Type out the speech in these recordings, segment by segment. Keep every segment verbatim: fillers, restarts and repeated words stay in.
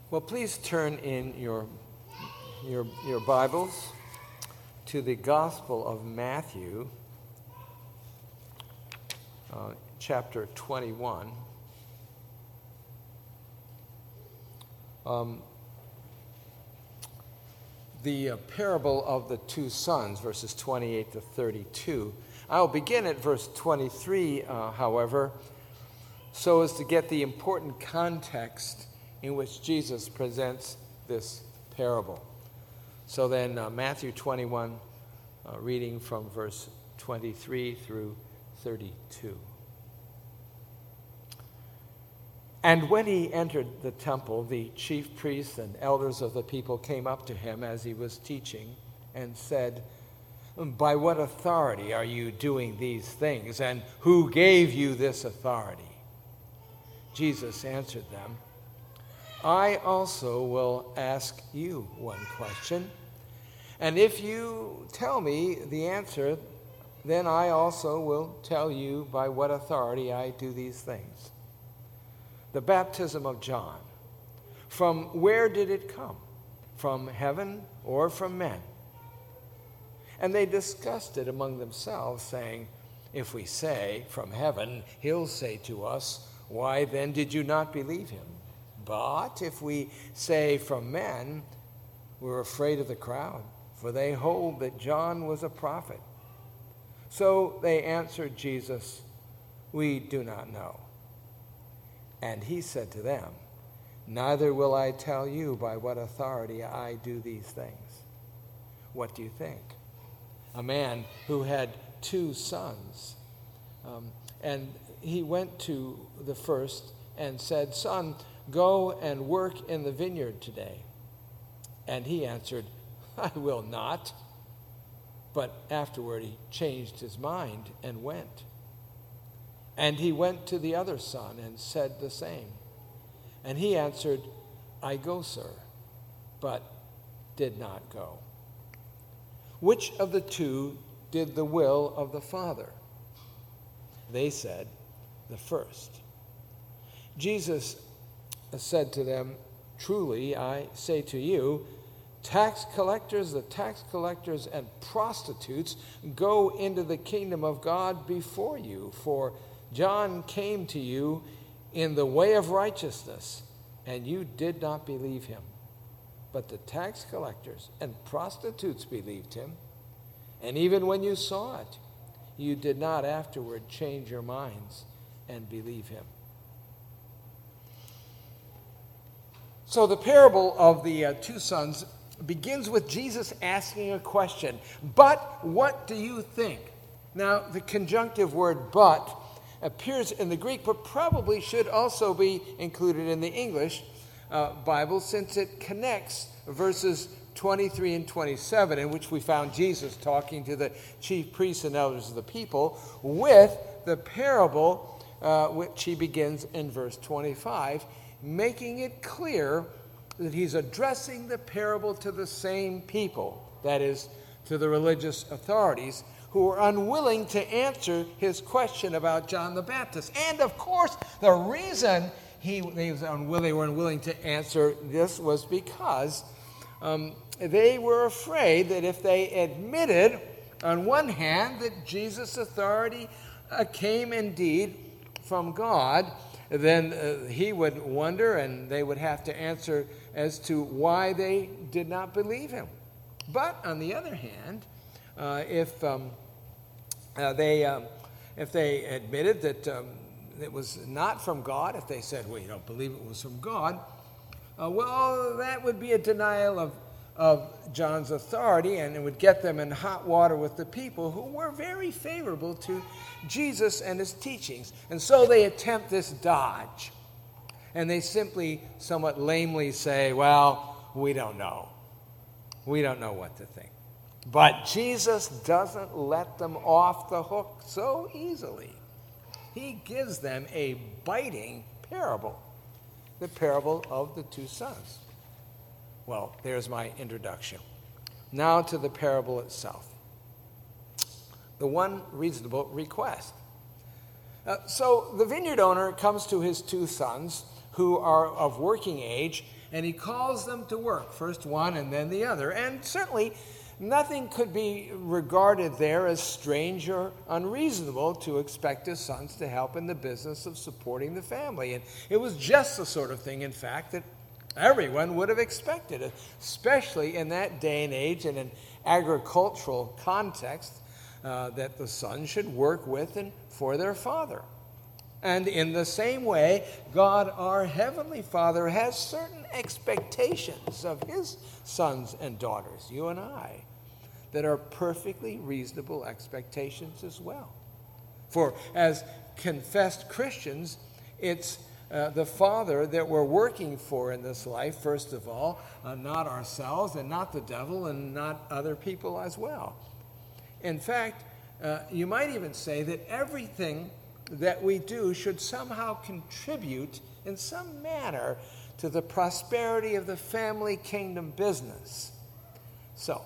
Well, please turn in your, your, your Bibles to the Gospel of Matthew, uh, chapter twenty-one. Um, the uh, parable of the two sons, verses twenty-eight to thirty-two. I'll begin at verse twenty-three, uh, however, so as to get the important context in which Jesus presents this parable. So then, uh, Matthew twenty-one, uh, reading from verse twenty-three through thirty-two. And when he entered the temple, the chief priests and elders of the people came up to him as he was teaching and said, "By what authority are you doing these things, and who gave you this authority?" Jesus answered them, "I also will ask you one question, and if you tell me the answer, then I also will tell you by what authority I do these things. The baptism of John, from where did it come? From heaven or from men?" And they discussed it among themselves, saying, "If we say, 'From heaven,' he'll say to us, 'Why then did you not believe him?' But if we say, 'From men,' we're afraid of the crowd, for they hold that John was a prophet." So they answered Jesus, "We do not know." And he said to them, "Neither will I tell you by what authority I do these things. What do you think? A man who had two sons, um, and he went to the first and said, 'Son, go and work in the vineyard today.' And he answered, 'I will not.' But afterward he changed his mind and went. And he went to the other son and said the same. And he answered, 'I go, sir,' but did not go. Which of the two did the will of the Father?" They said, "The first." Jesus said to them, "Truly I say to you, tax collectors, the tax collectors and prostitutes go into the kingdom of God before you. For John came to you in the way of righteousness, and you did not believe him. But the tax collectors and prostitutes believed him. And even when you saw it, you did not afterward change your minds and believe him." So the parable of the uh, two sons begins with Jesus asking a question. "But what do you think?" Now, the conjunctive word "but" appears in the Greek, but probably should also be included in the English uh, Bible, since it connects verses twenty-three and twenty-seven, in which we found Jesus talking to the chief priests and elders of the people, with the parable uh, which he begins in verse twenty-five, making it clear that he's addressing the parable to the same people, that is, to the religious authorities, who were unwilling to answer his question about John the Baptist. And, of course, the reason he, they, was unwilling, they were unwilling to answer this was because um, they were afraid that if they admitted, on one hand, that Jesus' authority uh, came indeed from God, then uh, he would wonder, and they would have to answer as to why they did not believe him. But, on the other hand, Uh, if um, uh, they um, if they admitted that um, it was not from God, if they said, "Well, you don't believe it was from God," uh, well, that would be a denial of of John's authority, and it would get them in hot water with the people who were very favorable to Jesus and his teachings. And so they attempt this dodge, and they simply, somewhat lamely say, "Well, we don't know. We don't know what to think." But Jesus doesn't let them off the hook so easily. He gives them a biting parable, the parable of the two sons. Well, there's my introduction. Now to the parable itself. The one reasonable request. Uh, so the vineyard owner comes to his two sons, who are of working age, And he calls them to work, first one and then the other. And certainly nothing could be regarded there as strange or unreasonable to expect his sons to help in the business of supporting the family. And it was just the sort of thing, in fact, that everyone would have expected, especially in that day and age in an agricultural context, uh, that the sons should work with and for their father. And in the same way, God, our Heavenly Father, has certain expectations of his sons and daughters, you and I, that are perfectly reasonable expectations as well. For as confessed Christians, it's uh, the Father that we're working for in this life, first of all, uh, not ourselves and not the devil and not other people as well. In fact, uh, you might even say that everything that we do should somehow contribute in some manner to the prosperity of the family kingdom business. So,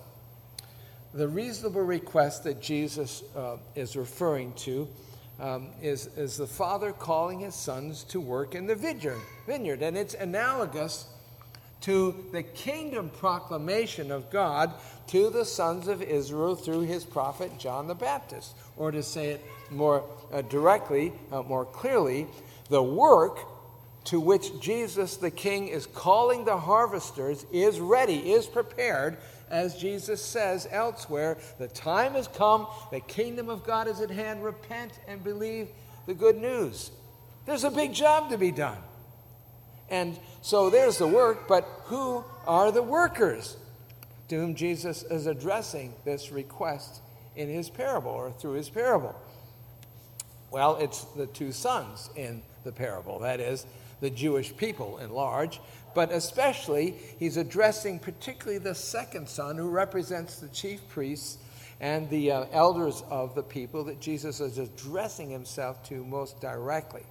the reasonable request that Jesus uh, is referring to um, is, is the father calling his sons to work in the vineyard, vineyard. And it's analogous to the kingdom proclamation of God to the sons of Israel through his prophet John the Baptist. Or to say it more uh, directly, uh, more clearly, the work to which Jesus the King is calling the harvesters is ready, is prepared, as Jesus says elsewhere, the time has come, the kingdom of God is at hand, repent and believe the good news. There's a big job to be done. And so there's the work, but who are the workers to whom Jesus is addressing this request in his parable or through his parable? Well, it's the two sons in the parable, that is, the Jewish people in large, but especially he's addressing particularly the second son who represents the chief priests and the uh, elders of the people that Jesus is addressing himself to most directly.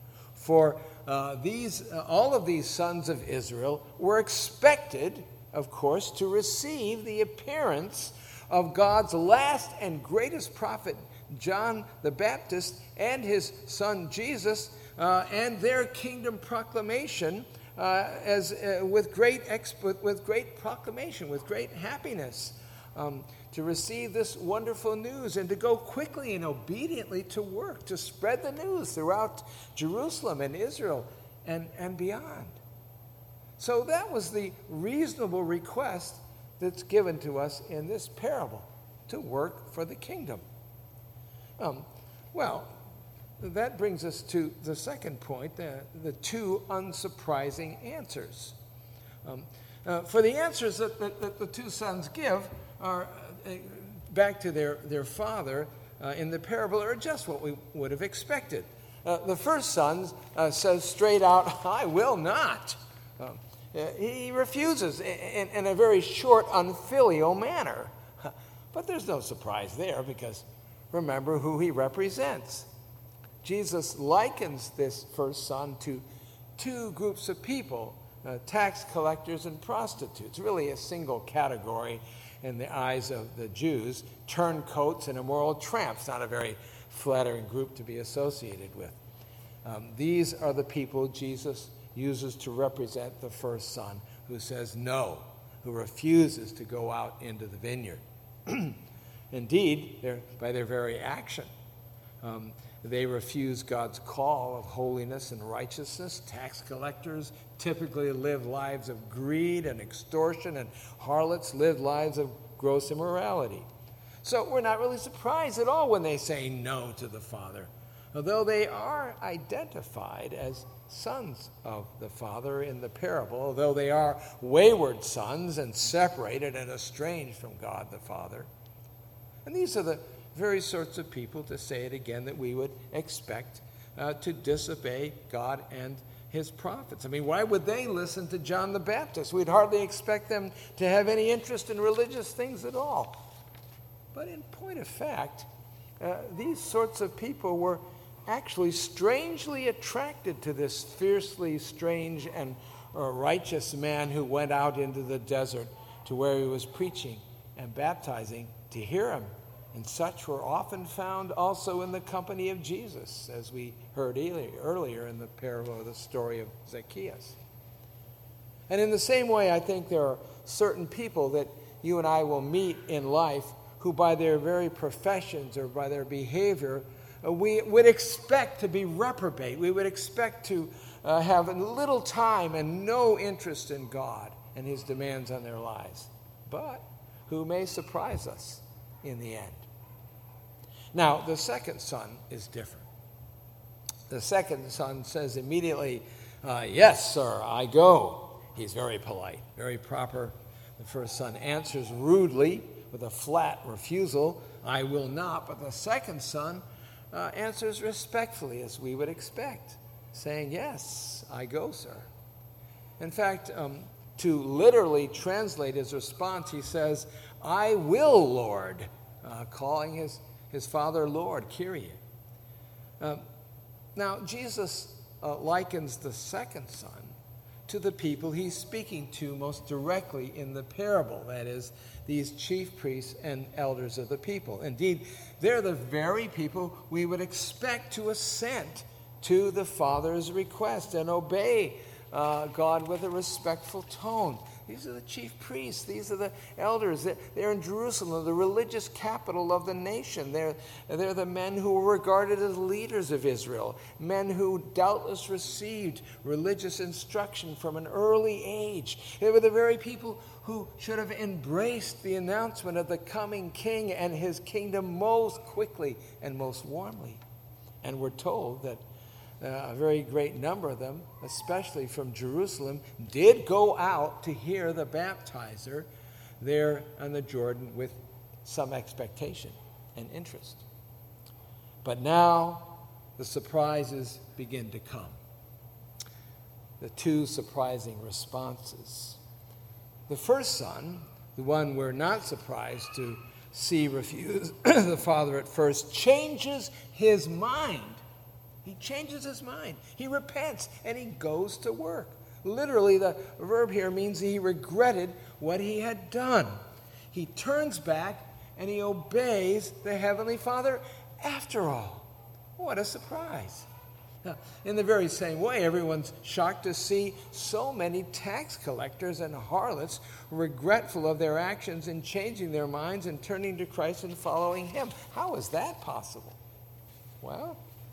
For uh, these, uh, all of these sons of Israel were expected, of course, to receive the appearance of God's last and greatest prophet, John the Baptist, and his son Jesus, uh, and their kingdom proclamation uh, as uh, with great exp- with great proclamation, with great happiness, um, to receive this wonderful news and to go quickly and obediently to work to spread the news throughout Jerusalem and Israel and, and beyond. So that was the reasonable request that's given to us in this parable, to work for the kingdom. Um, well, that brings us to the second point, the, the two unsurprising answers. Um, uh, for the answers that, that, that the two sons give are uh, back to their, their father uh, in the parable are just what we would have expected. Uh, the first son uh, says straight out, I will not. Um, uh, he refuses in, in a very short, unfilial manner. But there's no surprise there because remember who he represents. Jesus likens this first son to two groups of people, uh, tax collectors and prostitutes, really a single category in the eyes of the Jews, turncoats and immoral tramps, not a very flattering group to be associated with. Um, these are the people Jesus uses to represent the first son, who says no, who refuses to go out into the vineyard. Indeed, by their very action, um, they refuse God's call of holiness and righteousness. Tax collectors typically live lives of greed and extortion, and harlots live lives of gross immorality. So we're not really surprised at all when they say no to the Father, although they are identified as sons of the Father in the parable, although they are wayward sons and separated and estranged from God the Father. And these are the very sorts of people, to say it again, that we would expect uh, to disobey God and his prophets. I mean, why would they listen to John the Baptist? We'd hardly expect them to have any interest in religious things at all. But in point of fact, uh, these sorts of people were actually strangely attracted to this fiercely strange and uh, righteous man who went out into the desert to where he was preaching and baptizing to hear him. And such were often found also in the company of Jesus, as we heard earlier in the parable of the story of Zacchaeus. And in the same way, I think there are certain people that you and I will meet in life who by their very professions or by their behavior, uh, we would expect to be reprobate. We would expect to uh, have little time and no interest in God and his demands on their lives, but who may surprise us in the end. Now, the second son is different. The second son says immediately, uh, yes, sir, I go. He's very polite, very proper. The first son answers rudely with a flat refusal, I will not. But the second son uh, answers respectfully, as we would expect, saying, yes, I go, sir. In fact, um, to literally translate his response, he says, I will, Lord, uh, calling his, his father Lord, Kyrie. Uh, now, Jesus uh, likens the second son to the people he's speaking to most directly in the parable, that is, these chief priests and elders of the people. Indeed, they're the very people we would expect to assent to the Father's request and obey uh, God with a respectful tone. These are the chief priests. These are the elders. They're in Jerusalem, the religious capital of the nation. They're, they're the men who were regarded as leaders of Israel, men who doubtless received religious instruction from an early age. They were the very people who should have embraced the announcement of the coming king and his kingdom most quickly and most warmly. And we're told that Uh, a very great number of them, especially from Jerusalem, did go out to hear the baptizer there on the Jordan with some expectation and interest. But now the surprises begin to come. The two surprising responses. The first son, the one we're not surprised to see refuse the father at first, changes his mind. He changes his mind. He repents and he goes to work. Literally, the verb here means he regretted what he had done. He turns back and he obeys the Heavenly Father after all. What a surprise. Now, in the very same way, everyone's shocked to see so many tax collectors and harlots regretful of their actions and changing their minds and turning to Christ and following him. How is that possible? Well,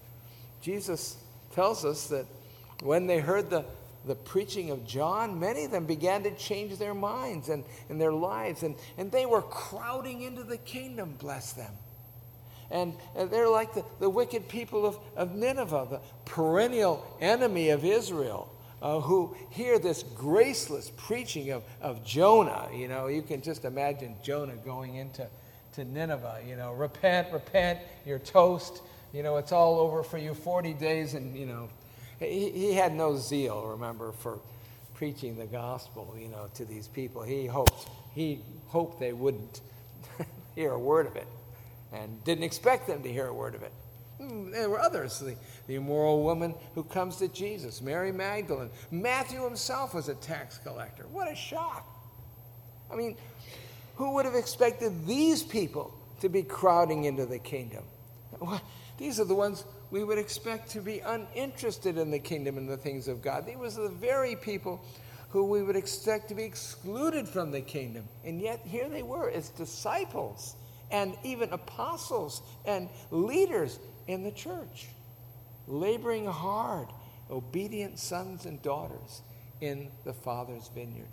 Jesus tells us that when they heard the, the preaching of John, many of them began to change their minds and, and their lives, and, and they were crowding into the kingdom, bless them. And, and they're like the, the wicked people of, of Nineveh, the perennial enemy of Israel, uh, who hear this graceless preaching of, of Jonah. You know, you can just imagine Jonah going into to Nineveh, you know, repent, repent, you're toast. You know, it's all over for you, forty days, and, you know, he, he had no zeal, remember, for preaching the gospel, you know, to these people. He hoped, he hoped they wouldn't hear a word of it and didn't expect them to hear a word of it. There were others, the, the immoral woman who comes to Jesus, Mary Magdalene. Matthew himself was a tax collector. What a shock. I mean, who would have expected these people to be crowding into the kingdom? These are the ones we would expect to be uninterested in the kingdom and the things of God. These are the very people who we would expect to be excluded from the kingdom. And yet here they were as disciples and even apostles and leaders in the church, laboring hard, obedient sons and daughters in the Father's vineyard.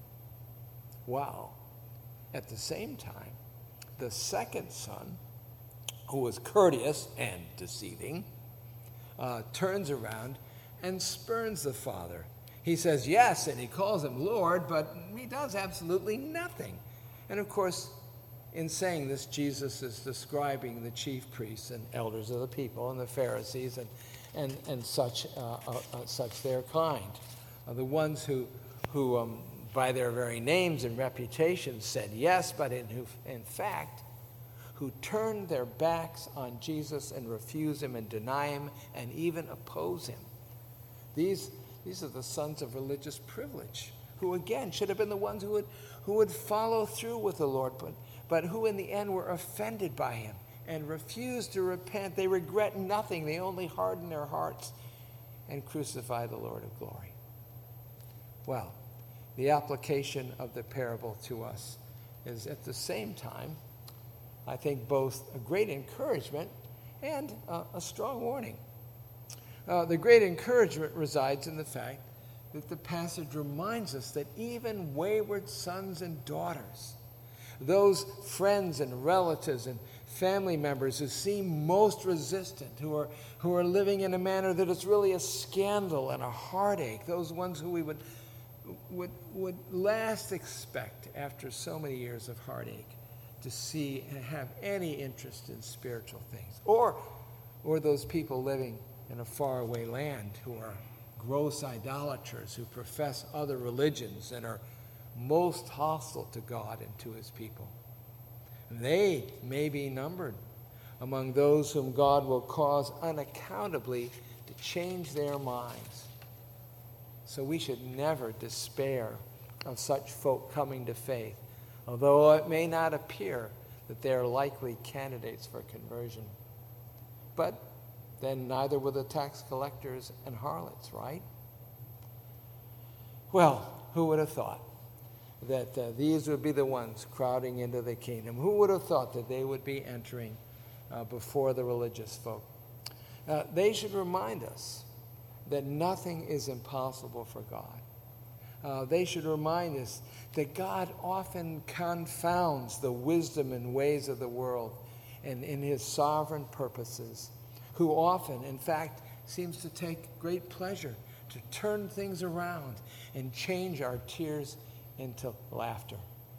While at the same time, the second son, who was courteous and deceiving, uh, turns around and spurns the father. He says yes, and he calls him Lord, but he does absolutely nothing. And of course, in saying this, Jesus is describing the chief priests and elders of the people and the Pharisees and, and, and such, uh, uh, uh, such their kind, uh, the ones who, who um, by their very names and reputations said yes, but in, who, in fact, who turned their backs on Jesus and refuse him and deny him and even oppose him. These, these are the sons of religious privilege, who again should have been the ones who would, who would follow through with the Lord, but, but who in the end were offended by him and refused to repent. They regret nothing. They only harden their hearts and crucify the Lord of glory. Well, the application of the parable to us is at the same time, I think, both a great encouragement and uh, a strong warning. Uh, the great encouragement resides in the fact that the passage reminds us that even wayward sons and daughters, those friends and relatives and family members who seem most resistant, who are, who are living in a manner that is really a scandal and a heartache, those ones who we would, would, would last expect after so many years of heartache to see and have any interest in spiritual things. Or, or those people living in a faraway land who are gross idolaters, who profess other religions and are most hostile to God and to his people. They may be numbered among those whom God will cause unaccountably to change their minds. So we should never despair of such folk coming to faith, although it may not appear that they are likely candidates for conversion. But then neither were the tax collectors and harlots, right? Well, who would have thought that uh, these would be the ones crowding into the kingdom? Who would have thought that they would be entering uh, before the religious folk? Uh, they should remind us that nothing is impossible for God. Uh, they should remind us that God often confounds the wisdom and ways of the world and in his sovereign purposes, who often, in fact, seems to take great pleasure to turn things around and change our tears into laughter.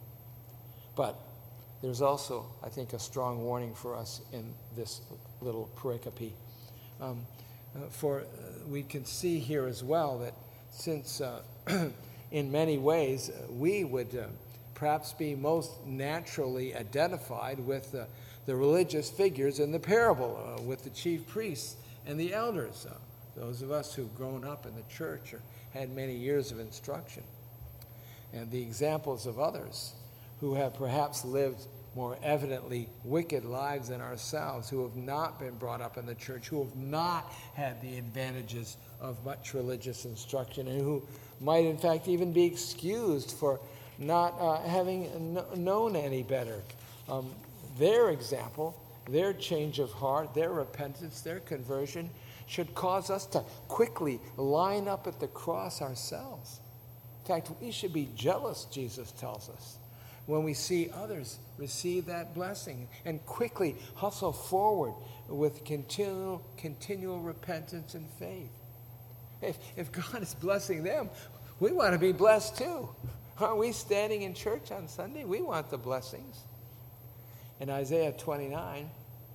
But there's also, I think, a strong warning for us in this little pericope. Um, uh, for uh, we can see here as well that since uh, in many ways uh, we would uh, perhaps be most naturally identified with uh, the religious figures in the parable, uh, with the chief priests and the elders, uh, those of us who've grown up in the church or had many years of instruction, and the examples of others who have perhaps lived more evidently wicked lives than ourselves, who have not been brought up in the church, who have not had the advantages of much religious instruction, and who might in fact even be excused for not uh, having kn- known any better. Um, their example, their change of heart, their repentance, their conversion should cause us to quickly line up at the cross ourselves. In fact, we should be jealous, Jesus tells us, when we see others receive that blessing and quickly hustle forward with continual, continual repentance and faith. If, if God is blessing them, we want to be blessed too. Aren't we standing in church on Sunday? We want the blessings. In Isaiah twenty-nine,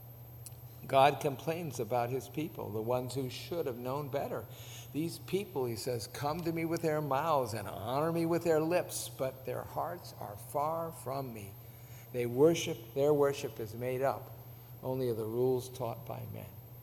God complains about his people, the ones who should have known better. These people, he says, come to me with their mouths and honor me with their lips, but their hearts are far from me. They worship, their worship is made up only of the rules taught by men.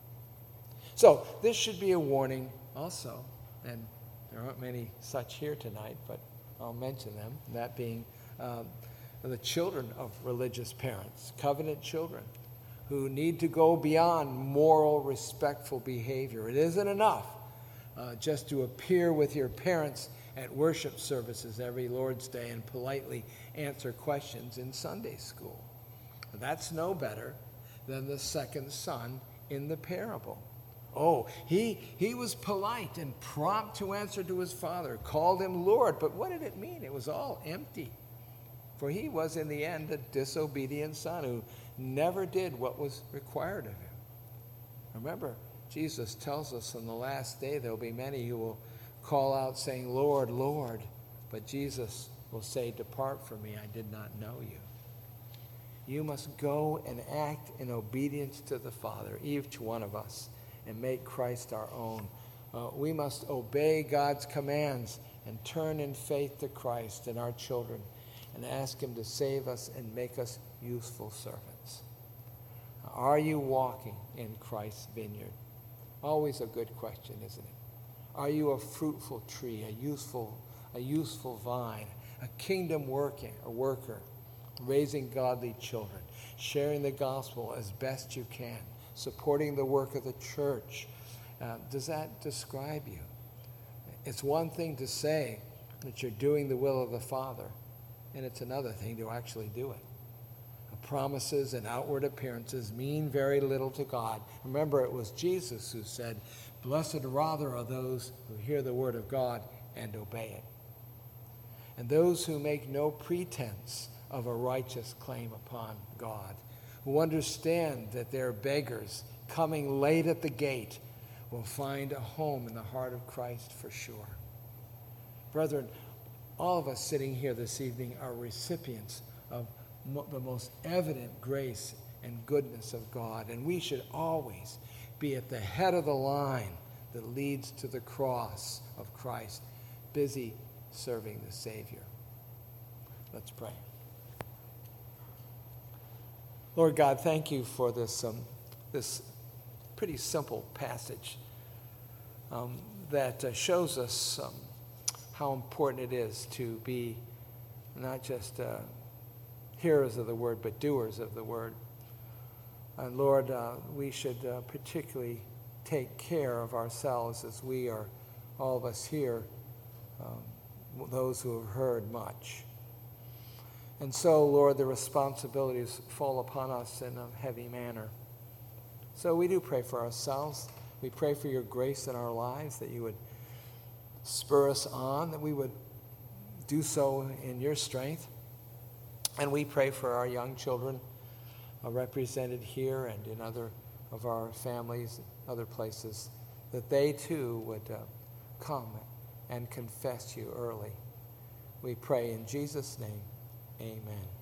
So this should be a warning also, and there aren't many such here tonight, but I'll mention them, that being um, the children of religious parents, covenant children, who need to go beyond moral, respectful behavior. It isn't enough uh, just to appear with your parents at worship services every Lord's Day and politely answer questions in Sunday school. That's no better than the second son in the parable. Oh, he, he was polite and prompt to answer to his father, called him Lord, but what did it mean? It was all empty. For he was in the end a disobedient son who never did what was required of him. Remember, Jesus tells us in the last day there will be many who will call out saying, Lord, Lord. But Jesus will say, depart from me, I did not know you. You must go and act in obedience to the Father, each one of us, and make Christ our own. Uh, we must obey God's commands and turn in faith to Christ and our children and ask him to save us and make us useful servants. Are you walking in Christ's vineyard? Always a good question, isn't it? Are you a fruitful tree, a useful, a useful vine, a kingdom working, a worker, raising godly children, sharing the gospel as best you can, supporting the work of the church? Uh, does that describe you? It's one thing to say that you're doing the will of the Father, and it's another thing to actually do it. Promises and outward appearances mean very little to God. Remember, it was Jesus who said, "Blessed rather are those who hear the word of God and obey it." And those who make no pretense of a righteous claim upon God, who understand that they're beggars coming late at the gate, will find a home in the heart of Christ for sure. Brethren, all of us sitting here this evening are recipients of mo- the most evident grace and goodness of God, and we should always be at the head of the line that leads to the cross of Christ, busy serving the Savior. Let's pray. Lord God, thank you for this um, this pretty simple passage um, that uh, shows us um, how important it is to be not just uh, hearers of the word, but doers of the word. And Lord, uh, we should uh, particularly take care of ourselves as we are, all of us here, um, those who have heard much. And so, Lord, the responsibilities fall upon us in a heavy manner. So we do pray for ourselves. We pray for your grace in our lives, that you would spur us on, that we would do so in your strength. And we pray for our young children uh, represented here and in other of our families, other places, that they too would uh, come and confess you early. We pray in Jesus' name, amen.